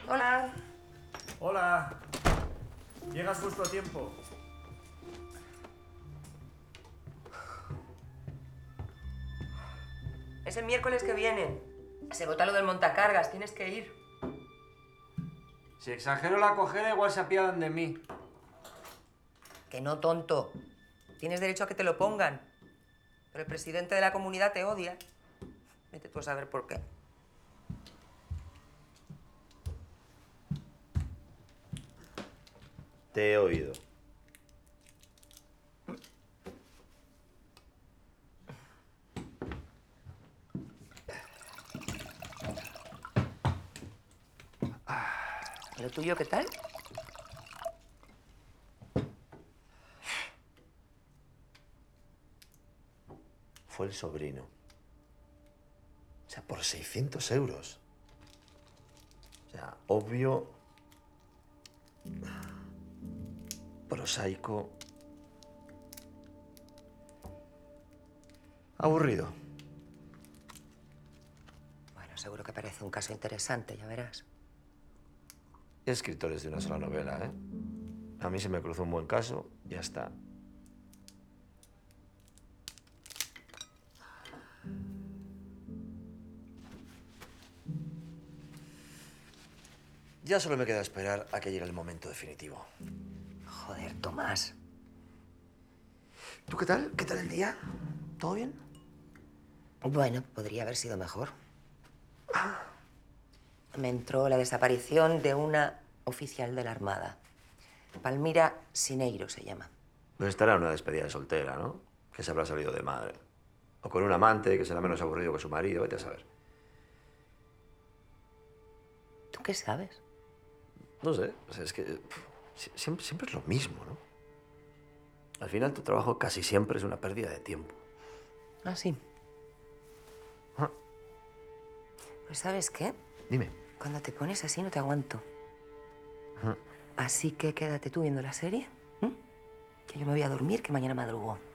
Hola. Hola. Llegas justo a tiempo. Es el miércoles que viene. Se vota lo del montacargas, tienes que ir. Si exagero la cogida, igual se apiadan de mí. Que no, tonto. Tienes derecho a que te lo pongan. Pero el presidente de la comunidad te odia. Vete tú a saber por qué. Te he oído. ¿Y lo tuyo qué tal? Fue el sobrino. O sea, por 600 euros. O sea, obvio, prosaico, aburrido. Bueno, seguro que parece un caso interesante, ya verás. Hay escritores de una sola novela, ¿eh? A mí se me cruzó un buen caso, ya está. Ya solo me queda esperar a que llegue el momento definitivo. Joder, Tomás. ¿Tú qué tal? ¿Qué tal el día? ¿Todo bien? Bueno, podría haber sido mejor. Me entró la desaparición de una oficial de la Armada. Palmira Sineiro se llama. Pues estará en una despedida de soltera, ¿no? Que se habrá salido de madre. O con un amante que será menos aburrido que su marido, vete a saber. ¿Tú qué sabes? No sé, o sea, es que siempre es lo mismo, ¿no? Al final tu trabajo casi siempre es una pérdida de tiempo. Ah, sí. Ah, Pues ¿sabes qué? dime. Cuando te pones así no te aguanto. Ajá. Así que quédate tú viendo la serie. ¿M? Que yo me voy a dormir, que mañana madrugo.